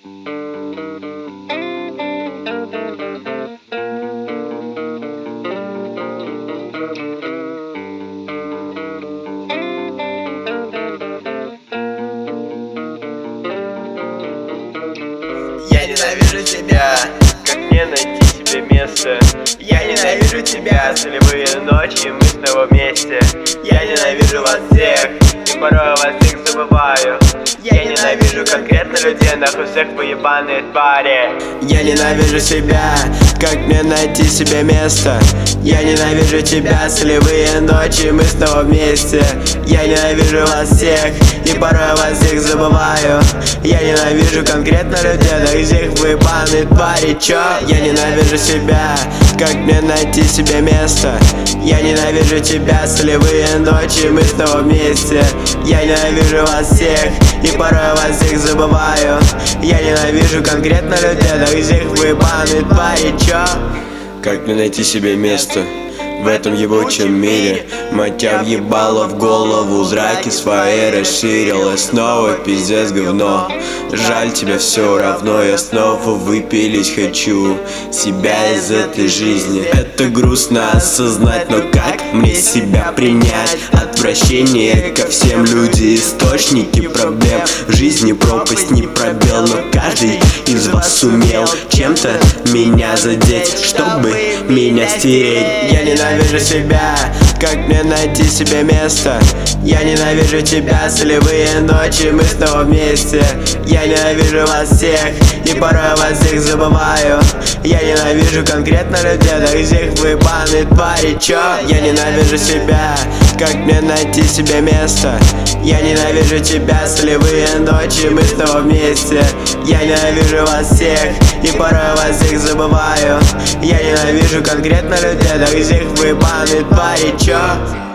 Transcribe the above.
Я ненавижу тебя, как мне найти себе место? Я ненавижу тебя, солевые ночи, мы снова вместе. Я ненавижу вас всех, и порой вас всех забываю. Я ненавижу конкретно людей, нахуй всех вы ебаные твари. Я ненавижу себя, как мне найти себе место? Я ненавижу тебя, солевые ночи, мы снова вместе. Я ненавижу вас всех, и порой вас всех забываю. Я ненавижу конкретно людей, да всех вы ебаные твари, чё? Я ненавижу себя, как мне найти себе место? Я ненавижу тебя, солевые ночи, мы снова вместе. Я ненавижу вас всех, и порой вас всех забываю. Я ненавижу конкретно людей, да всех вы ебаные твари, чё? Как мне найти себе место в этом ебучем мире? Матя въебала в голову, зраки свои расширила. Снова пиздец говно, жаль тебе все равно. Я снова выпилить хочу себя из этой жизни. Это грустно осознать, но как мне себя принять? Отвращение ко всем, люди источники проблем. В жизни пропасть не пробел, но каждый из вас сумел чем-то меня задеть, чтобы меня стереть. Я ненавижу себя, как мне найти себе место? Я ненавижу тебя, солевые ночи, мы снова вместе. Я ненавижу вас всех, и порой вас всех забываю. Я ненавижу конкретно людей, да всех вы ебаные твари, чё? Я ненавижу себя, как мне найти себе место? Я ненавижу тебя, солевые ночи, мы снова вместе. Я ненавижу вас всех, и порой вас всех забываю. Я ненавижу конкретно людей, да всех вы ебаные твари, чё?